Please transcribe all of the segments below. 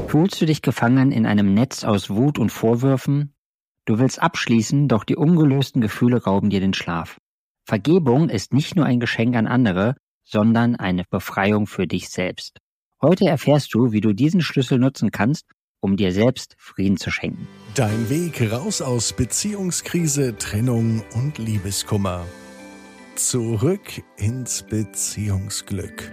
Fühlst du dich gefangen in einem Netz aus Wut und Vorwürfen? Du willst abschließen, doch die ungelösten Gefühle rauben dir den Schlaf. Vergebung ist nicht nur ein Geschenk an andere, sondern eine Befreiung für dich selbst. Heute erfährst du, wie du diesen Schlüssel nutzen kannst, um dir selbst Frieden zu schenken. Dein Weg raus aus Beziehungskrise, Trennung und Liebeskummer. Zurück ins Beziehungsglück.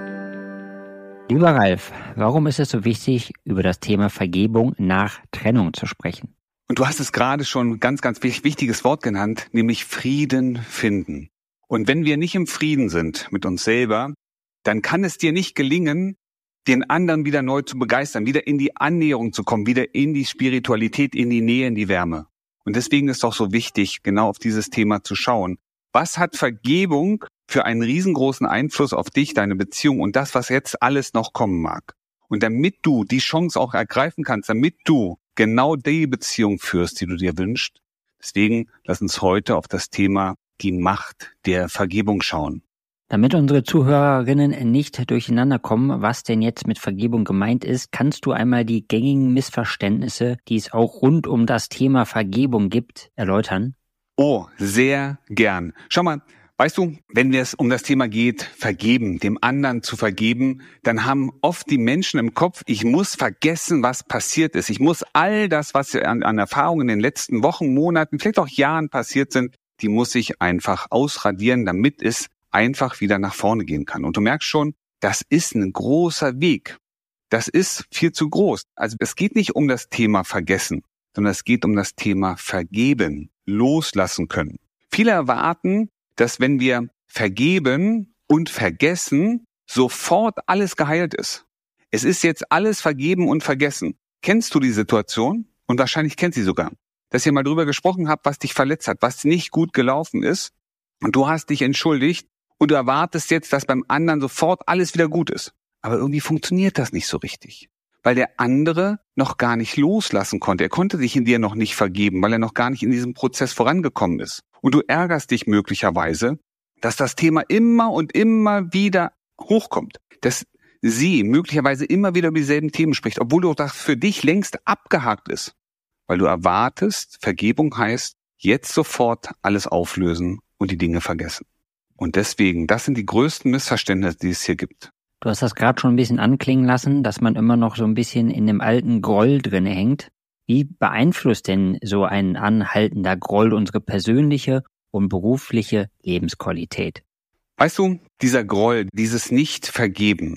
Lieber Ralf, warum ist es so wichtig, über das Thema Vergebung nach Trennung zu sprechen? Und du hast es gerade schon ein ganz, ganz wichtiges Wort genannt, nämlich Frieden finden. Und wenn wir nicht im Frieden sind mit uns selber, dann kann es dir nicht gelingen, den anderen wieder neu zu begeistern, wieder in die Annäherung zu kommen, wieder in die Spiritualität, in die Nähe, in die Wärme. Und deswegen ist es auch so wichtig, genau auf dieses Thema zu schauen. Was hat Vergebung für einen riesengroßen Einfluss auf dich, deine Beziehung und das, was jetzt alles noch kommen mag? Und damit du die Chance auch ergreifen kannst, damit du genau die Beziehung führst, die du dir wünschst, deswegen lass uns heute auf das Thema die Macht der Vergebung schauen. Damit unsere Zuhörerinnen nicht durcheinander kommen, was denn jetzt mit Vergebung gemeint ist, kannst du einmal die gängigen Missverständnisse, die es auch rund um das Thema Vergebung gibt, erläutern? Oh, sehr gern. Schau mal, weißt du, wenn es um das Thema geht, vergeben, dem anderen zu vergeben, dann haben oft die Menschen im Kopf, ich muss vergessen, was passiert ist. Ich muss all das, was an Erfahrungen in den letzten Wochen, Monaten, vielleicht auch Jahren passiert sind, die muss ich einfach ausradieren, damit es einfach wieder nach vorne gehen kann. Und du merkst schon, das ist ein großer Weg. Das ist viel zu groß. Also es geht nicht um das Thema vergessen, sondern es geht um das Thema vergeben, loslassen können. Viele erwarten, dass wenn wir vergeben und vergessen, sofort alles geheilt ist. Es ist jetzt alles vergeben und vergessen. Kennst du die Situation? Und wahrscheinlich kennst du sie sogar. Dass ihr mal drüber gesprochen habt, was dich verletzt hat, was nicht gut gelaufen ist. Und du hast dich entschuldigt und du erwartest jetzt, dass beim anderen sofort alles wieder gut ist. Aber irgendwie funktioniert das nicht so richtig. Weil der andere noch gar nicht loslassen konnte. Er konnte sich in dir noch nicht vergeben, weil er noch gar nicht in diesem Prozess vorangekommen ist. Und du ärgerst dich möglicherweise, dass das Thema immer und immer wieder hochkommt. Dass sie möglicherweise immer wieder über dieselben Themen spricht, obwohl du das für dich längst abgehakt ist. Weil du erwartest, Vergebung heißt, jetzt sofort alles auflösen und die Dinge vergessen. Und deswegen, das sind die größten Missverständnisse, die es hier gibt. Du hast das gerade schon ein bisschen anklingen lassen, dass man immer noch so ein bisschen in dem alten Groll drin hängt. Wie beeinflusst denn so ein anhaltender Groll unsere persönliche und berufliche Lebensqualität? Weißt du, dieser Groll, dieses nicht vergeben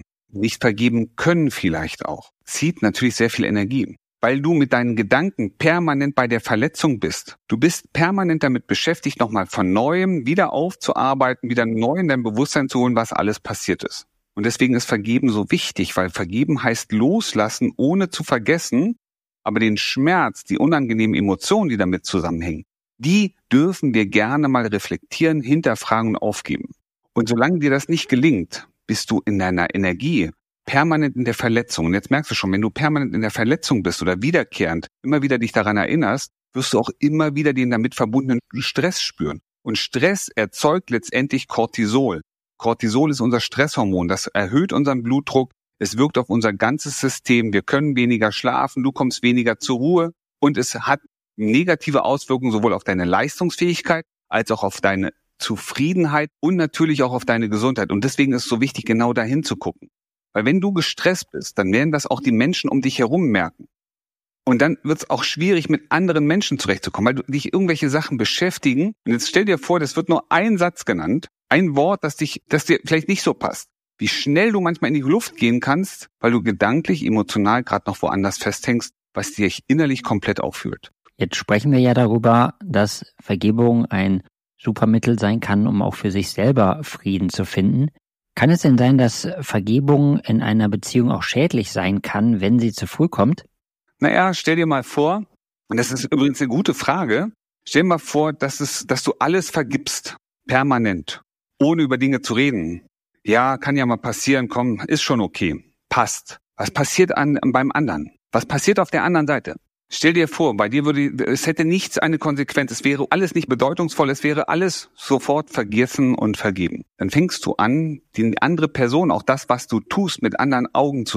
können vielleicht auch, zieht natürlich sehr viel Energie. Weil du mit deinen Gedanken permanent bei der Verletzung bist. Du bist permanent damit beschäftigt, nochmal von Neuem wieder aufzuarbeiten, wieder neu in dein Bewusstsein zu holen, was alles passiert ist. Und deswegen ist Vergeben so wichtig, weil Vergeben heißt loslassen, ohne zu vergessen, aber den Schmerz, die unangenehmen Emotionen, die damit zusammenhängen, die dürfen wir gerne mal reflektieren, hinterfragen und aufgeben. Und solange dir das nicht gelingt, bist du in deiner Energie permanent in der Verletzung. Und jetzt merkst du schon, wenn du permanent in der Verletzung bist oder wiederkehrend immer wieder dich daran erinnerst, wirst du auch immer wieder den damit verbundenen Stress spüren. Und Stress erzeugt letztendlich Cortisol. Cortisol ist unser Stresshormon. Das erhöht unseren Blutdruck. Es wirkt auf unser ganzes System. Wir können weniger schlafen. Du kommst weniger zur Ruhe. Und es hat negative Auswirkungen sowohl auf deine Leistungsfähigkeit als auch auf deine Zufriedenheit und natürlich auch auf deine Gesundheit. Und deswegen ist es so wichtig, genau dahin zu gucken. Weil wenn du gestresst bist, dann werden das auch die Menschen um dich herum merken. Und dann wird es auch schwierig, mit anderen Menschen zurechtzukommen, weil du dich irgendwelche Sachen beschäftigen. Und jetzt stell dir vor, das wird nur ein Satz genannt, ein Wort, das dir vielleicht nicht so passt. Wie schnell du manchmal in die Luft gehen kannst, weil du gedanklich, emotional gerade noch woanders festhängst, was dich innerlich komplett auffühlt. Jetzt sprechen wir ja darüber, dass Vergebung ein super Mittel sein kann, um auch für sich selber Frieden zu finden. Kann es denn sein, dass Vergebung in einer Beziehung auch schädlich sein kann, wenn sie zu früh kommt? Naja, stell dir mal vor, und das ist übrigens eine gute Frage, stell dir mal vor, dass du alles vergibst, permanent, ohne über Dinge zu reden. Ja, kann ja mal passieren, komm, ist schon okay, passt. Was passiert beim anderen? Was passiert auf der anderen Seite? Stell dir vor, bei dir es hätte nichts eine Konsequenz, es wäre alles nicht bedeutungsvoll, es wäre alles sofort vergessen und vergeben. Dann fängst du an, die andere Person, auch das, was du tust, mit anderen Augen zu sehen.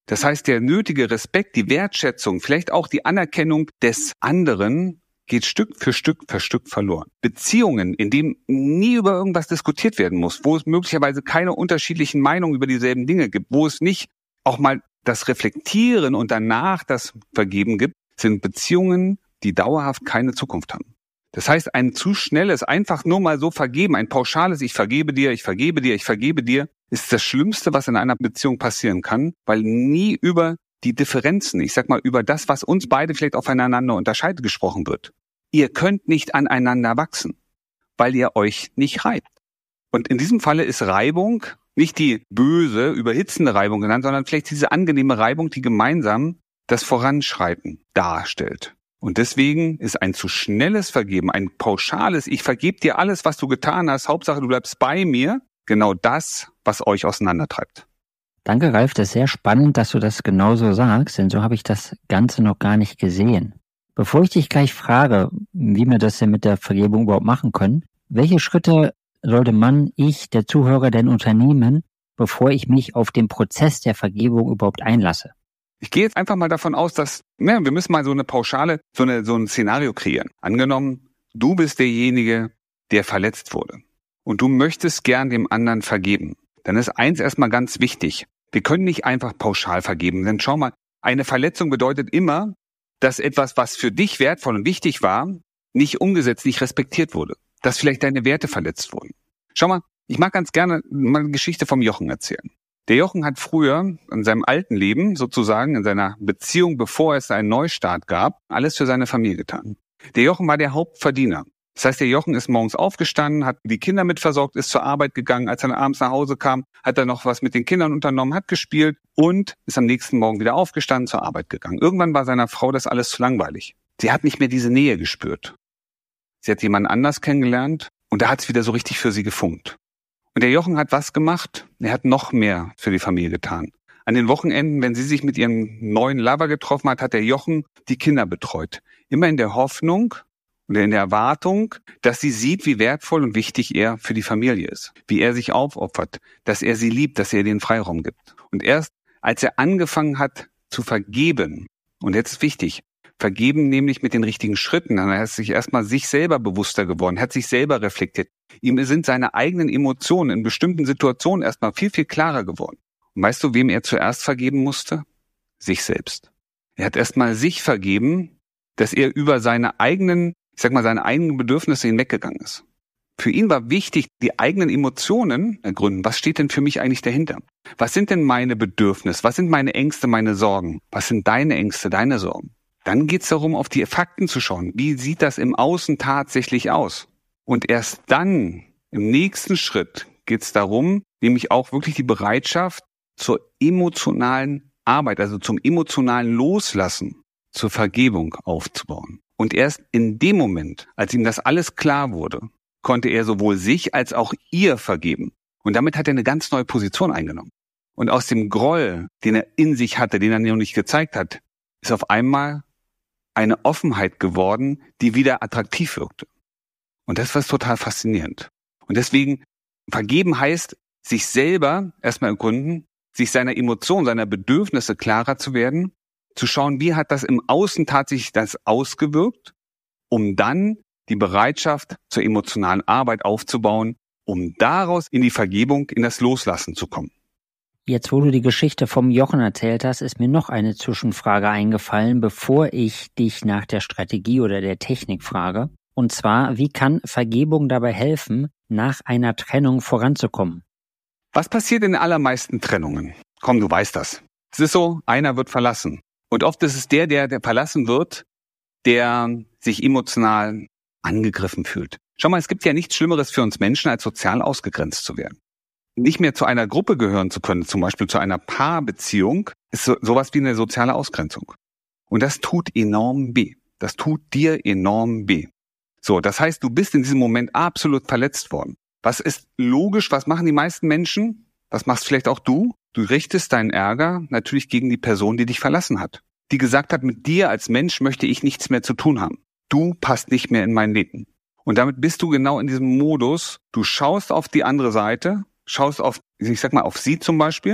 Das heißt, der nötige Respekt, die Wertschätzung, vielleicht auch die Anerkennung des anderen geht Stück für Stück verloren. Beziehungen, in denen nie über irgendwas diskutiert werden muss, wo es möglicherweise keine unterschiedlichen Meinungen über dieselben Dinge gibt, wo es nicht auch mal das Reflektieren und danach das Vergeben gibt, sind Beziehungen, die dauerhaft keine Zukunft haben. Das heißt, ein zu schnelles, einfach nur mal so vergeben, ein pauschales Ich vergebe dir, ich vergebe dir, ich vergebe dir, ist das Schlimmste, was in einer Beziehung passieren kann, weil nie über die Differenzen, ich sag mal über das, was uns beide vielleicht aufeinander unterscheidet, gesprochen wird. Ihr könnt nicht aneinander wachsen, weil ihr euch nicht reibt. Und in diesem Falle ist Reibung nicht die böse, überhitzende Reibung genannt, sondern vielleicht diese angenehme Reibung, die gemeinsam das Voranschreiten darstellt. Und deswegen ist ein zu schnelles Vergeben, ein pauschales Ich vergebe dir alles, was du getan hast, Hauptsache du bleibst bei mir, genau das, was euch auseinandertreibt. Danke, Ralf, das ist sehr spannend, dass du das genauso sagst, denn so habe ich das Ganze noch gar nicht gesehen. Bevor ich dich gleich frage, wie wir das denn mit der Vergebung überhaupt machen können, welche Schritte sollte der Zuhörer denn unternehmen, bevor ich mich auf den Prozess der Vergebung überhaupt einlasse? Ich gehe jetzt einfach mal davon aus, dass wir müssen mal so eine pauschale, so ein Szenario kreieren. Angenommen, du bist derjenige, der verletzt wurde und du möchtest gern dem anderen vergeben. Dann ist eins erstmal ganz wichtig. Wir können nicht einfach pauschal vergeben, denn schau mal, eine Verletzung bedeutet immer, dass etwas, was für dich wertvoll und wichtig war, nicht umgesetzt, nicht respektiert wurde. Dass vielleicht deine Werte verletzt wurden. Schau mal, ich mag ganz gerne mal eine Geschichte vom Jochen erzählen. Der Jochen hat früher in seinem alten Leben, sozusagen in seiner Beziehung, bevor es einen Neustart gab, alles für seine Familie getan. Der Jochen war der Hauptverdiener. Das heißt, der Jochen ist morgens aufgestanden, hat die Kinder mitversorgt, ist zur Arbeit gegangen. Als er dann abends nach Hause kam, hat er noch was mit den Kindern unternommen, hat gespielt und ist am nächsten Morgen wieder aufgestanden, zur Arbeit gegangen. Irgendwann war seiner Frau das alles zu langweilig. Sie hat nicht mehr diese Nähe gespürt. Sie hat jemanden anders kennengelernt und da hat es wieder so richtig für sie gefunkt. Und der Jochen hat was gemacht? Er hat noch mehr für die Familie getan. An den Wochenenden, wenn sie sich mit ihrem neuen Lover getroffen hat der Jochen die Kinder betreut. Immer in der Hoffnung und in der Erwartung, dass sie sieht, wie wertvoll und wichtig er für die Familie ist. Wie er sich aufopfert, dass er sie liebt, dass er ihr den Freiraum gibt. Und erst als er angefangen hat zu vergeben, und jetzt ist wichtig, vergeben nämlich mit den richtigen Schritten. Dann hat er sich erstmal sich selber bewusster geworden, hat sich selber reflektiert. Ihm sind seine eigenen Emotionen in bestimmten Situationen erstmal viel, viel klarer geworden. Und weißt du, wem er zuerst vergeben musste? Sich selbst. Er hat erstmal sich vergeben, dass er über seine eigenen Bedürfnisse hinweggegangen ist. Für ihn war wichtig, die eigenen Emotionen ergründen. Was steht denn für mich eigentlich dahinter? Was sind denn meine Bedürfnisse? Was sind meine Ängste, meine Sorgen? Was sind deine Ängste, deine Sorgen? Dann geht es darum, auf die Fakten zu schauen. Wie sieht das im Außen tatsächlich aus? Und erst dann, im nächsten Schritt, geht es darum, nämlich auch wirklich die Bereitschaft zur emotionalen Arbeit, also zum emotionalen Loslassen, zur Vergebung aufzubauen. Und erst in dem Moment, als ihm das alles klar wurde, konnte er sowohl sich als auch ihr vergeben. Und damit hat er eine ganz neue Position eingenommen. Und aus dem Groll, den er in sich hatte, den er noch nicht gezeigt hat, ist auf einmal eine Offenheit geworden, die wieder attraktiv wirkte. Und das war total faszinierend. Und deswegen, vergeben heißt, sich selber erstmal ergründen, sich seiner Emotionen, seiner Bedürfnisse klarer zu werden, zu schauen, wie hat das im Außen tatsächlich das ausgewirkt, um dann die Bereitschaft zur emotionalen Arbeit aufzubauen, um daraus in die Vergebung, in das Loslassen zu kommen. Jetzt, wo du die Geschichte vom Jochen erzählt hast, ist mir noch eine Zwischenfrage eingefallen, bevor ich dich nach der Strategie oder der Technik frage. Und zwar, wie kann Vergebung dabei helfen, nach einer Trennung voranzukommen? Was passiert in den allermeisten Trennungen? Komm, du weißt das. Es ist so, einer wird verlassen. Und oft ist es der verlassen wird, der sich emotional angegriffen fühlt. Schau mal, es gibt ja nichts Schlimmeres für uns Menschen, als sozial ausgegrenzt zu werden. Nicht mehr zu einer Gruppe gehören zu können, zum Beispiel zu einer Paarbeziehung, ist sowas wie eine soziale Ausgrenzung. Und das tut enorm weh. Das tut dir enorm weh. So, das heißt, du bist in diesem Moment absolut verletzt worden. Was ist logisch? Was machen die meisten Menschen? Was machst vielleicht auch du? Du richtest deinen Ärger natürlich gegen die Person, die dich verlassen hat. Die gesagt hat, mit dir als Mensch möchte ich nichts mehr zu tun haben. Du passt nicht mehr in mein Leben. Und damit bist du genau in diesem Modus. Du schaust auf die andere Seite, schaust auf sie zum Beispiel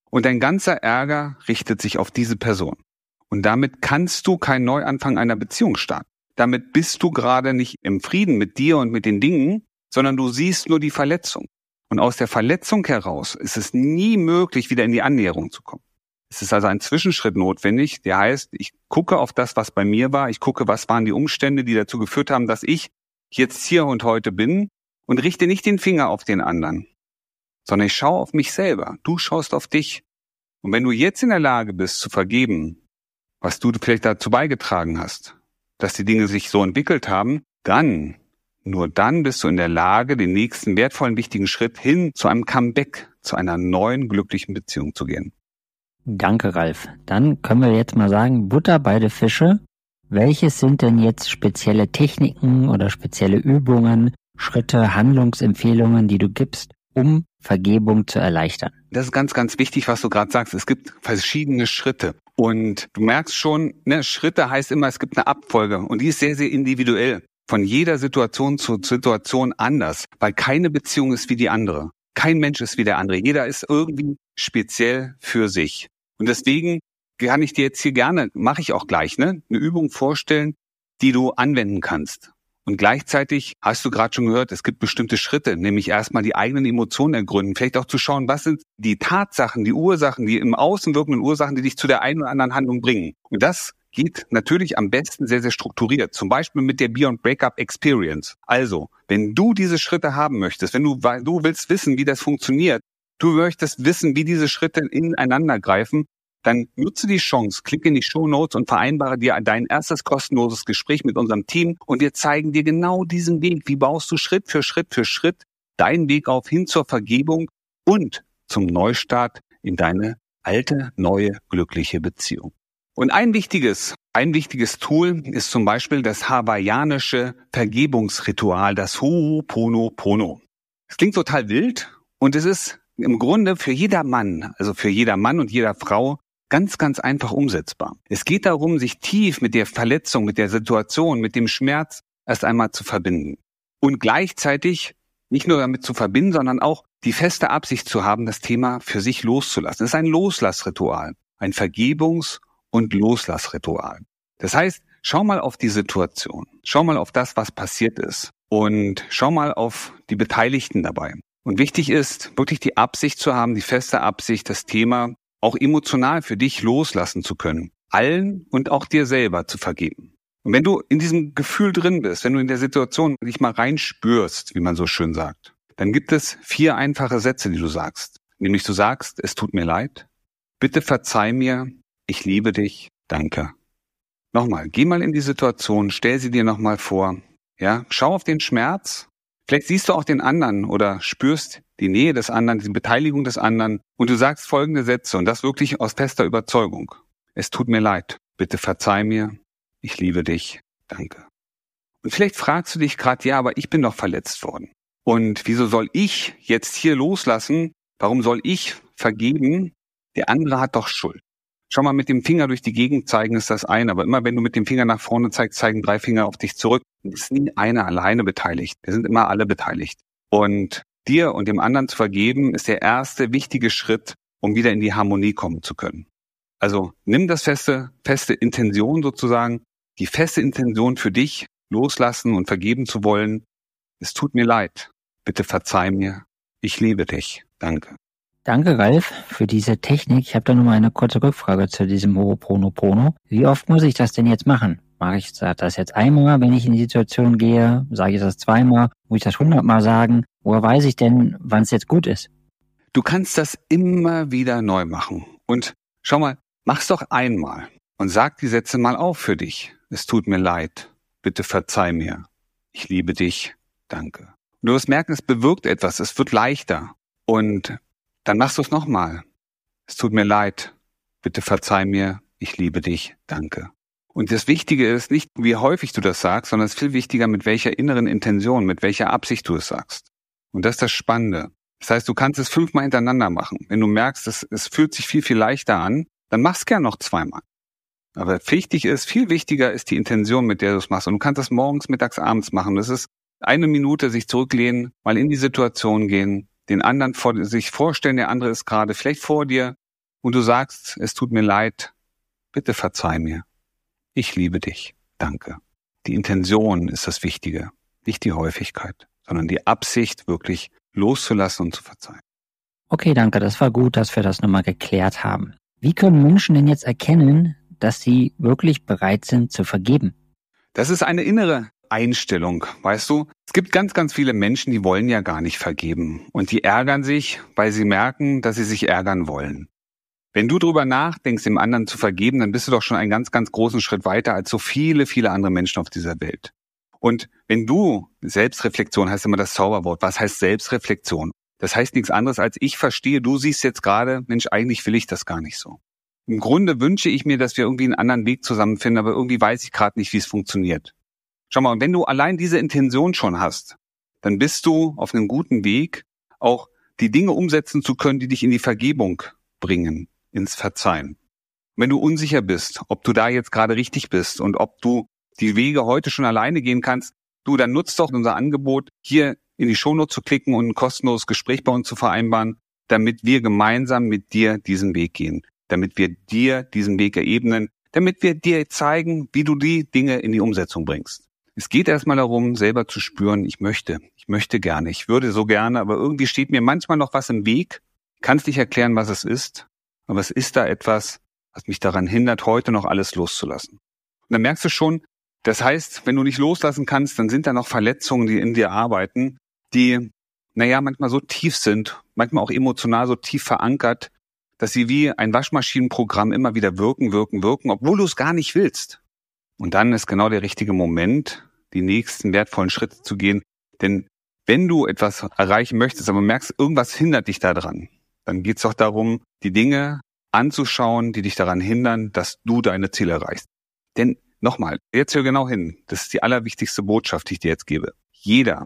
Und dein ganzer Ärger richtet sich auf diese Person. Und damit kannst du keinen Neuanfang einer Beziehung starten. Damit bist du gerade nicht im Frieden mit dir und mit den Dingen, sondern du siehst nur die Verletzung. Und aus der Verletzung heraus ist es nie möglich, wieder in die Annäherung zu kommen. Es ist also ein Zwischenschritt notwendig, der heißt, ich gucke auf das, was bei mir war, ich gucke, was waren die Umstände, die dazu geführt haben, dass ich jetzt hier und heute bin und richte nicht den Finger auf den anderen, sondern ich schaue auf mich selber. Du schaust auf dich. Und wenn du jetzt in der Lage bist zu vergeben, was du vielleicht dazu beigetragen hast, dass die Dinge sich so entwickelt haben, dann, nur dann bist du in der Lage, den nächsten wertvollen, wichtigen Schritt hin zu einem Comeback, zu einer neuen, glücklichen Beziehung zu gehen. Danke, Ralf. Dann können wir jetzt mal sagen, Butter bei den Fische. Welches sind denn jetzt spezielle Techniken oder spezielle Übungen, Schritte, Handlungsempfehlungen, die du gibst, um Vergebung zu erleichtern? Das ist ganz, ganz wichtig, was du gerade sagst. Es gibt verschiedene Schritte. Und du merkst schon, Schritte heißt immer, es gibt eine Abfolge. Und die ist sehr, sehr individuell. Von jeder Situation zu Situation anders. Weil keine Beziehung ist wie die andere. Kein Mensch ist wie der andere. Jeder ist irgendwie speziell für sich. Und deswegen kann ich dir jetzt hier gerne, mache ich auch gleich, eine Übung vorstellen, die du anwenden kannst. Und gleichzeitig hast du gerade schon gehört, es gibt bestimmte Schritte, nämlich erstmal die eigenen Emotionen ergründen, vielleicht auch zu schauen, was sind die Tatsachen, die Ursachen, die im Außen wirkenden Ursachen, die dich zu der einen oder anderen Handlung bringen. Und das geht natürlich am besten sehr, sehr strukturiert, zum Beispiel mit der Beyond Breakup Experience. Also, wenn du diese Schritte haben möchtest, wenn du willst wissen, wie das funktioniert, du möchtest wissen, wie diese Schritte ineinander greifen, dann nutze die Chance, klick in die Shownotes und vereinbare dir dein erstes kostenloses Gespräch mit unserem Team und wir zeigen dir genau diesen Weg. Wie baust du Schritt für Schritt deinen Weg auf hin zur Vergebung und zum Neustart in deine alte, neue, glückliche Beziehung. Und ein wichtiges Tool ist zum Beispiel das hawaiianische Vergebungsritual, das Ho'oponopono. Es klingt total wild und es ist im Grunde für jeder Mann, also für jeder Mann und jeder Frau, ganz, ganz einfach umsetzbar. Es geht darum, sich tief mit der Verletzung, mit der Situation, mit dem Schmerz erst einmal zu verbinden. Und gleichzeitig nicht nur damit zu verbinden, sondern auch die feste Absicht zu haben, das Thema für sich loszulassen. Es ist ein Loslassritual, ein Vergebungs- und Loslassritual. Das heißt, schau mal auf die Situation, schau mal auf das, was passiert ist und schau mal auf die Beteiligten dabei. Und wichtig ist, wirklich die Absicht zu haben, die feste Absicht, das Thema auch emotional für dich loslassen zu können. Allen und auch dir selber zu vergeben. Und wenn du in diesem Gefühl drin bist, wenn du in der Situation dich mal reinspürst, wie man so schön sagt, dann gibt es 4 einfache Sätze, die du sagst. Nämlich du sagst, es tut mir leid, bitte verzeih mir, ich liebe dich, danke. Nochmal, geh mal in die Situation, stell sie dir nochmal vor. Ja, schau auf den Schmerz. Vielleicht siehst du auch den anderen oder spürst die Nähe des anderen, die Beteiligung des anderen und du sagst folgende Sätze und das wirklich aus fester Überzeugung. Es tut mir leid, bitte verzeih mir, ich liebe dich, danke. Und vielleicht fragst du dich gerade, ja, aber ich bin doch verletzt worden. Und wieso soll ich jetzt hier loslassen? Warum soll ich vergeben? Der andere hat doch Schuld. Schau mal, mit dem Finger durch die Gegend zeigen ist das eine, aber immer wenn du mit dem Finger nach vorne zeigst, zeigen 3 Finger auf dich zurück. Es ist nie einer alleine beteiligt. Wir sind immer alle beteiligt. Und dir und dem anderen zu vergeben, ist der erste wichtige Schritt, um wieder in die Harmonie kommen zu können. Also nimm das feste Intention sozusagen, die feste Intention für dich, loslassen und vergeben zu wollen. Es tut mir leid. Bitte verzeih mir. Ich liebe dich. Danke. Danke, Ralf, für diese Technik. Ich habe da nur mal eine kurze Rückfrage zu diesem Ho'oponopono. Wie oft muss ich das denn jetzt machen? Mache ich das jetzt einmal, wenn ich in die Situation gehe? Sage ich das 2-mal? Muss ich das 100-mal sagen? Woher weiß ich denn, wann es jetzt gut ist? Du kannst das immer wieder neu machen. Und schau mal, mach's doch einmal und sag die Sätze mal auf für dich. Es tut mir leid. Bitte verzeih mir. Ich liebe dich. Danke. Und du wirst merken, es bewirkt etwas. Es wird leichter. Und dann machst du es nochmal. Es tut mir leid. Bitte verzeih mir. Ich liebe dich. Danke. Und das Wichtige ist nicht, wie häufig du das sagst, sondern es ist viel wichtiger, mit welcher inneren Intention, mit welcher Absicht du es sagst. Und das ist das Spannende. Das heißt, du kannst es 5-mal hintereinander machen. Wenn du merkst, es fühlt sich viel, viel leichter an, dann mach's gern noch 2-mal. Aber viel wichtiger ist die Intention, mit der du es machst. Und du kannst das morgens, mittags, abends machen. Das ist 1 Minute, sich zurücklehnen, mal in die Situation gehen, den anderen sich vorstellen, der andere ist gerade vielleicht vor dir, und du sagst, es tut mir leid, bitte verzeih mir. Ich liebe dich. Danke. Die Intention ist das Wichtige, nicht die Häufigkeit, sondern die Absicht, wirklich loszulassen und zu verzeihen. Okay, danke, das war gut, dass wir das nochmal geklärt haben. Wie können Menschen denn jetzt erkennen, dass sie wirklich bereit sind zu vergeben? Das ist eine innere Einstellung, weißt du? Es gibt ganz, ganz viele Menschen, die wollen ja gar nicht vergeben und die ärgern sich, weil sie merken, dass sie sich ärgern wollen. Wenn du drüber nachdenkst, dem anderen zu vergeben, dann bist du doch schon einen ganz, ganz großen Schritt weiter als so viele, viele andere Menschen auf dieser Welt. Und wenn du, Selbstreflexion heißt immer das Zauberwort, was heißt Selbstreflexion? Das heißt nichts anderes als ich verstehe, du siehst jetzt gerade, Mensch, eigentlich will ich das gar nicht so. Im Grunde wünsche ich mir, dass wir irgendwie einen anderen Weg zusammenfinden, aber irgendwie weiß ich gerade nicht, wie es funktioniert. Schau mal, und wenn du allein diese Intention schon hast, dann bist du auf einem guten Weg, auch die Dinge umsetzen zu können, die dich in die Vergebung bringen, ins Verzeihen. Wenn du unsicher bist, ob du da jetzt gerade richtig bist und ob du die Wege heute schon alleine gehen kannst, dann nutzt doch unser Angebot, hier in die Shownotes zu klicken und ein kostenloses Gespräch bei uns zu vereinbaren, damit wir gemeinsam mit dir diesen Weg gehen, damit wir dir diesen Weg ebnen, damit wir dir zeigen, wie du die Dinge in die Umsetzung bringst. Es geht erstmal darum, selber zu spüren, ich möchte gerne, ich würde so gerne, aber irgendwie steht mir manchmal noch was im Weg. Ich kann es nicht erklären, was es ist, aber es ist da etwas, was mich daran hindert, heute noch alles loszulassen. Und dann merkst du schon, das heißt, wenn du nicht loslassen kannst, dann sind da noch Verletzungen, die in dir arbeiten, die, manchmal so tief sind, manchmal auch emotional so tief verankert, dass sie wie ein Waschmaschinenprogramm immer wieder wirken, obwohl du es gar nicht willst. Und dann ist genau der richtige Moment, die nächsten wertvollen Schritte zu gehen. Denn wenn du etwas erreichen möchtest, aber merkst, irgendwas hindert dich daran, dann geht es doch darum, die Dinge anzuschauen, die dich daran hindern, dass du deine Ziele erreichst. Denn nochmal, jetzt hör genau hin, das ist die allerwichtigste Botschaft, die ich dir jetzt gebe. Jeder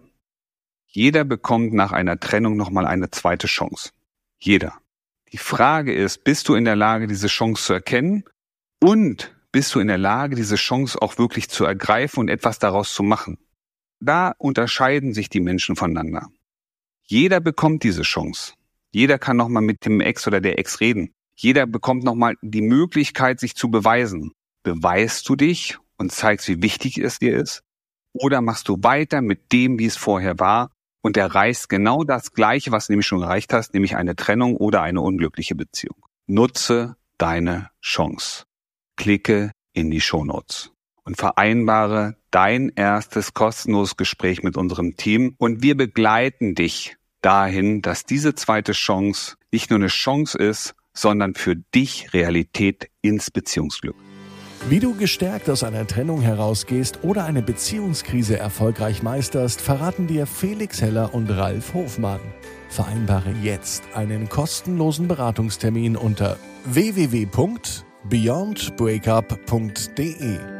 bekommt nach einer Trennung nochmal eine zweite Chance. Jeder. Die Frage ist, bist du in der Lage, diese Chance zu erkennen und bist du in der Lage, diese Chance auch wirklich zu ergreifen und etwas daraus zu machen? Da unterscheiden sich die Menschen voneinander. Jeder bekommt diese Chance. Jeder kann nochmal mit dem Ex oder der Ex reden. Jeder bekommt nochmal die Möglichkeit, sich zu beweisen. Beweist du dich und zeigst, wie wichtig es dir ist? Oder machst du weiter mit dem, wie es vorher war und erreichst genau das Gleiche, was du nämlich schon erreicht hast, nämlich eine Trennung oder eine unglückliche Beziehung? Nutze deine Chance. Klicke in die Shownotes und vereinbare dein erstes kostenloses Gespräch mit unserem Team und wir begleiten dich dahin, dass diese zweite Chance nicht nur eine Chance ist, sondern für dich Realität ins Beziehungsglück. Wie du gestärkt aus einer Trennung herausgehst oder eine Beziehungskrise erfolgreich meisterst, verraten dir Felix Heller und Ralf Hofmann. Vereinbare jetzt einen kostenlosen Beratungstermin unter www.beyondbreakup.de.